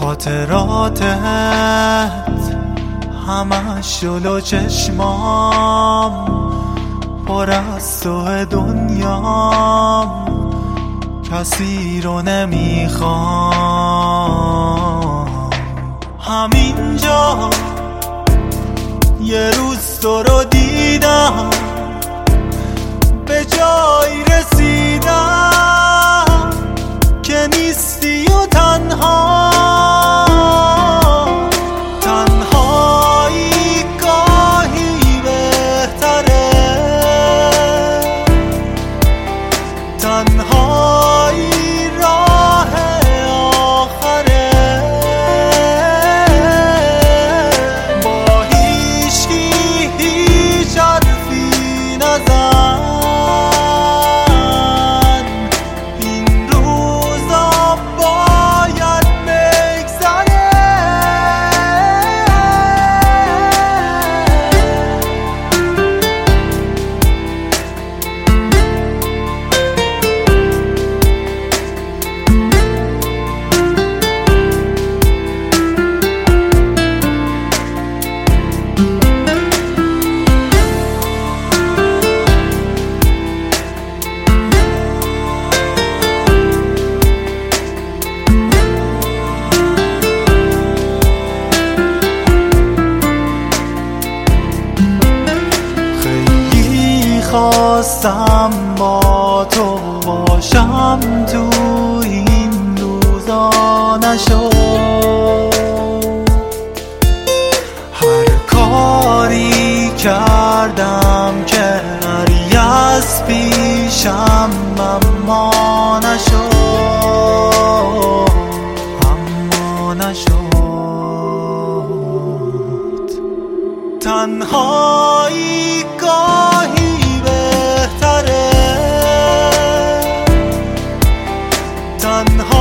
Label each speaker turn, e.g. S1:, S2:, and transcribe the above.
S1: خاطراتت همش جلو چشمام، پر از تو دنیام، کسی رو نمیخوام. همینجا یه روز تو رو دیدم، به جایی رسیدم که نیستی و تنها. تنهایی گاهی بهتره، تنهایی راه آخره. با هیچکی هیچ حرفی نزن، این روزا باید بگذره. خواستم با تو باشم تو این روزا، نشد. هر کاری کردم که نری از پیشم، اما نشد، اما نشد. تنهایی گاهی بهتره، تنها